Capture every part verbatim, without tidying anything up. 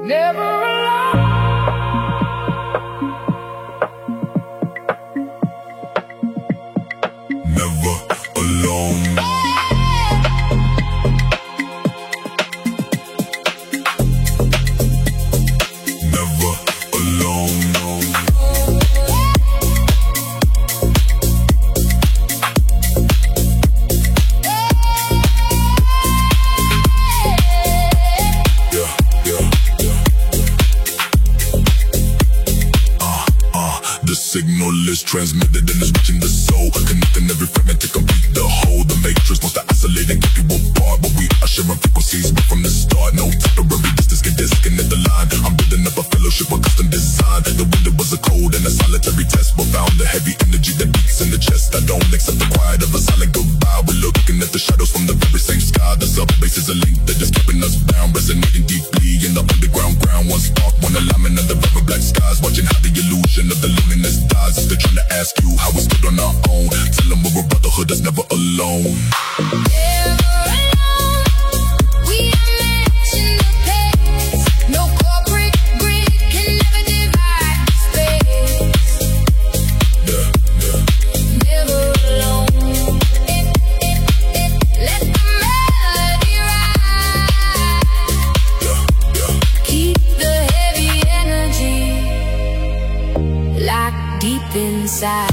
never alone. Never alone. Never alone. The signal is transmitted and is reaching the soul, connecting every fragment to complete the whole. The matrix wants to isolate and keep you apart, but we are sharing frequencies right from the start. No temporary distance can disconnect the line. I'm building up a fellowship with custom design. The window was a code and a solitary test, but found the heavy energy that beats in the chest. I don't accept the quiet of a silent goodbye. We're looking at the shadows from the very same sky. The sub-base is a link that is keeping us bound, resonating deeply in the underground ground. One spark, one alignment of the river black skies, watching how the illusion of the loneliness dies. They're trying to ask you how we stood on our own. Tell them we're a brotherhood that's never alone. Never alone. We are matching the pace. No corporate grid can never divide the space. Yeah, yeah. Never alone. Let the melody ride. Yeah, yeah. Keep the heavy energy locked deep inside.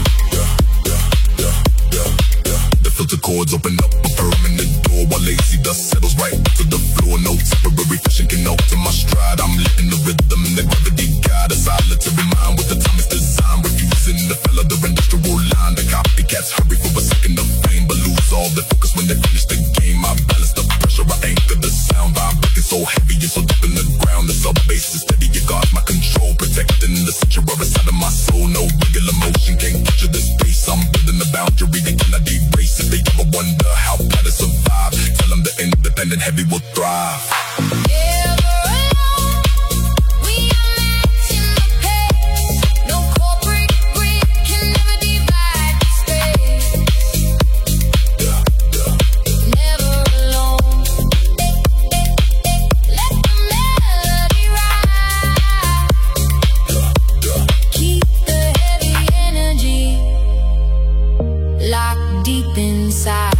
The filter cords open up a permanent door while lazy dust settles right to the floor. No temporary fashion can alter my stride. I'm letting the rhythm and the gravity guide a solitary mind with the time it's designed. Refusing to follow the industrial line. The copycats hurry for a second of fame, but lose all their focus when they finish the game. I balance the pressure, I anchor the sound. Vibrating so heavy and so deep in the ground. The sub-bass is steady, it guards my control, protecting the sanctuary side of my soul. No regular motion can capture this space. I'm building a boundary they cannot erase. If they ever wonder how bad it survive, tell them the independent heavy will thrive. Never alone. We are matching the pace. No corporate grid can never divide the space. Yeah, yeah. Never alone. Let the melody ride. Keep the heavy energy locked deep inside.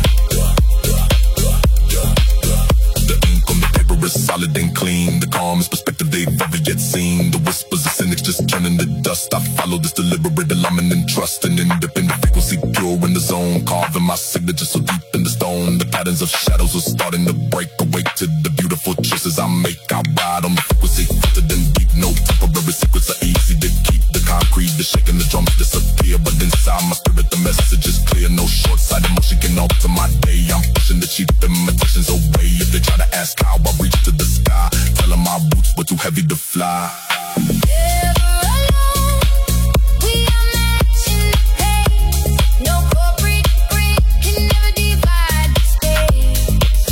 The ink on the paper is solid and clean. The calmest perspective they've ever yet seen. The whispers of cynics just turning to dust. I follow this deliberate alignment and trust. An independent frequency pure in the zone, carving my signature so deep in the stone. The patterns of shadows are starting to break. Awake to the beautiful choices I make. I ride on the frequency filtered and deep. No temporary secrets are easy to keep. The concrete, the shaking, the drums disappear, but inside my spirit the message is clear. No short-sighted motion can alter my day. I'm pushing the cheap imitations away. If they try to ask how I reach to the sky, tell them my boots were too heavy to fly. Never alone. We are matching the pace. No corporate grid can never divide the space.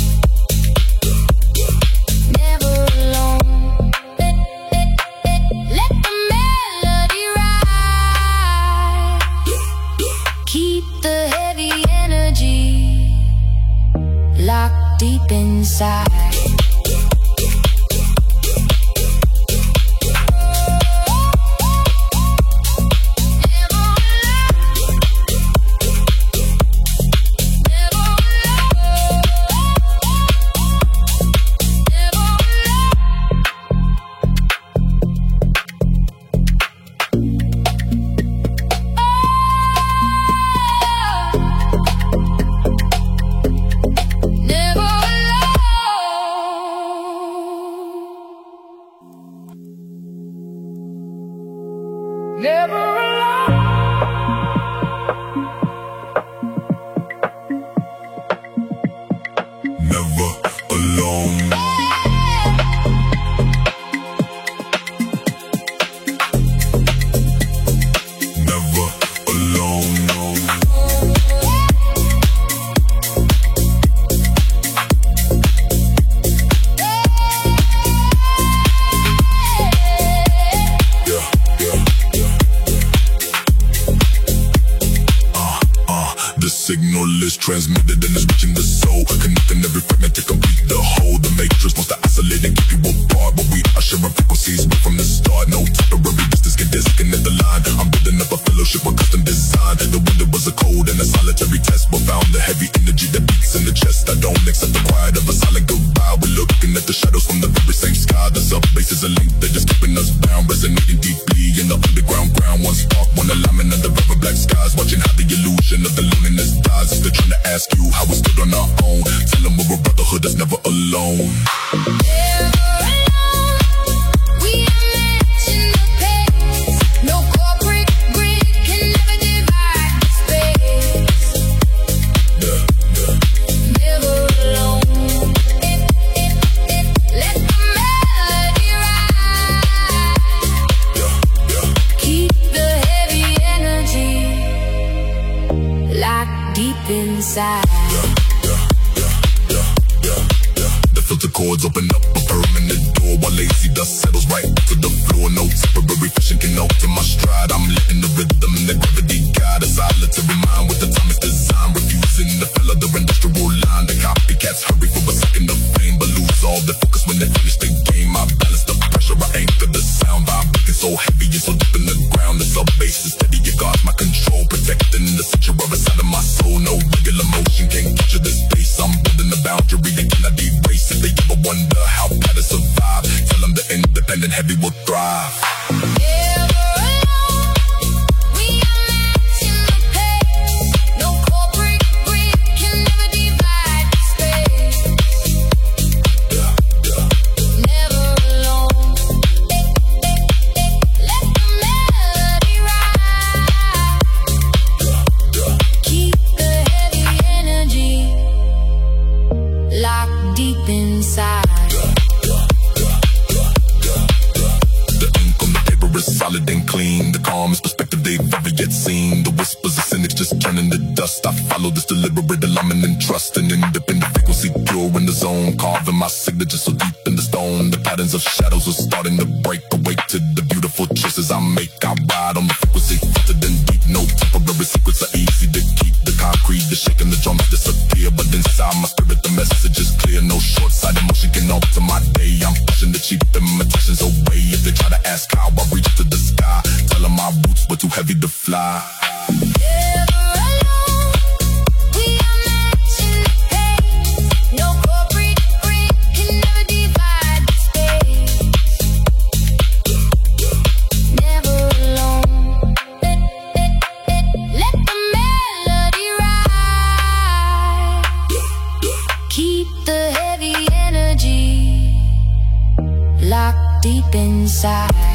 Never alone. Let the melody ride. Keep the heavy energy locked deep inside. Never alone. Never alone. Never alone, no. Yeah, yeah. The signal is transmitted and is reaching the soul, connecting every fragment to complete the whole. The matrix wants to isolate and keep you apart, but we don't accept the quiet of a silent goodbye. We're looking at the shadows from the very same sky. The sub-bass is a link that is keeping us bound, resonating deeply in the underground ground. One spark, one alignment under very black skies, watching how the illusion of the loneliness dies. They're trying to ask you how we stood on our own. Tell them we're a brotherhood that's never alone. Never alone. We are matching the pace. No corporate grid can never divide the space. Yeah, yeah, Never alone. It, it, it, let the melody ride. yeah, yeah, Keep the heavy energy locked deep inside. yeah, yeah, yeah, yeah, yeah, yeah. The filter chords open up a permanent door while lazy dust settles right to the floor. No temporary fishing can alter my stride. I'm letting the rhythm and the gravity guide a solitary mind with atomic design, refusing to follow the industrial line. The copycats hurry for a second of fame, but lose all their focus when they finish the game. I balance the pressure, I anchor the sound, vibrating so heavy and so deep in the ground. The sub-bass is steady, it guards my control, protecting the sanctuary side of my soul. No regular motion can capture this space. I'm building a boundary they cannot erase. If they ever wonder how bad I survive, tell them the independent heavy will thrive. Never alone. We are matching the pace. No corporate grid can never divide the space. Yeah, yeah, Never alone. Eh, eh, eh, let the melody ride. yeah, yeah. Keep the heavy energy locked deep inside. The ink on the paper is solid and clean. The calmest perspective they've ever yet seen. The whispers of cynics just turning to dust. I follow this deliberate alignment and trust. An independent frequency pure in the zone, carving my signature so deep in the stone. The patterns of shadows are starting to break. Awake to the beautiful choices I make. I ride on the frequency filtered and deep. No temporary secrets are easy to keep. The concrete, the shaking, the drums disappear, but inside my spirit the message is clear. No short-sighted motion can alter my day. I'm pushing the cheap imitations away. If they try to ask how I reach to the sky, tell them my roots were too heavy to fly. Never alone. We are matching the pace. No corporate grid can never divide the space. Never alone. Eh, eh, eh, let the melody ride. Keep the heavy energy locked deep inside.